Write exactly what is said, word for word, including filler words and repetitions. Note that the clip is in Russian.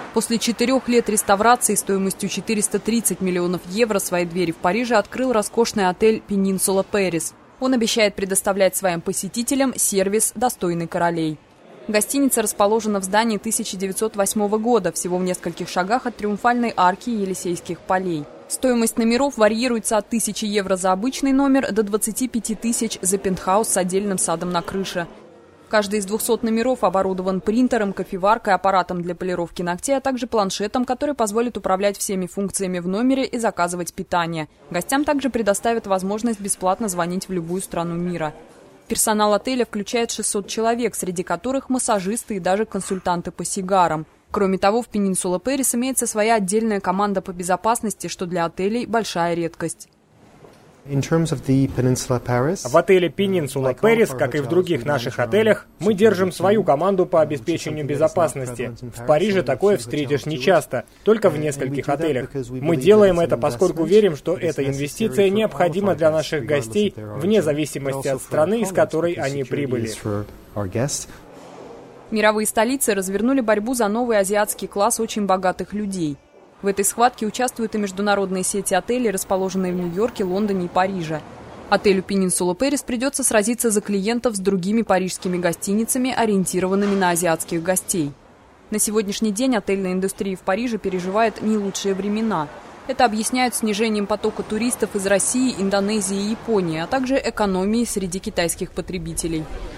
После четырех лет реставрации стоимостью четыреста тридцать миллионов евро свои двери в Париже открыл роскошный отель «Пенинсула Пэрис». Он обещает предоставлять своим посетителям сервис, достойный королей. Гостиница расположена в здании тысяча девятьсот восьмого года, всего в нескольких шагах от Триумфальной арки и Елисейских полей. Стоимость номеров варьируется от тысячи евро за обычный номер до двадцати пяти тысяч за пентхаус с отдельным садом на крыше. Каждый из двухсот номеров оборудован принтером, кофеваркой, аппаратом для полировки ногтей, а также планшетом, который позволит управлять всеми функциями в номере и заказывать питание. Гостям также предоставят возможность бесплатно звонить в любую страну мира. Персонал отеля включает шестьсот человек, среди которых массажисты и даже консультанты по сигарам. Кроме того, в Пенинсула Пэрис имеется своя отдельная команда по безопасности, что для отелей большая редкость. В отеле Пенинсула Пэрис, как и в других наших отелях, мы держим свою команду по обеспечению безопасности. В Париже такое встретишь нечасто, только в нескольких отелях. Мы делаем это, поскольку верим, что эта инвестиция необходима для наших гостей, вне зависимости от страны, из которой они прибыли. Мировые столицы развернули борьбу за новый азиатский класс очень богатых людей. В этой схватке участвуют и международные сети отелей, расположенные в Нью-Йорке, Лондоне и Париже. Отелю «Пенинсула Пэрис» придется сразиться за клиентов с другими парижскими гостиницами, ориентированными на азиатских гостей. На сегодняшний день отельная индустрия в Париже переживает не лучшие времена. Это объясняют снижением потока туристов из России, Индонезии и Японии, а также экономией среди китайских потребителей.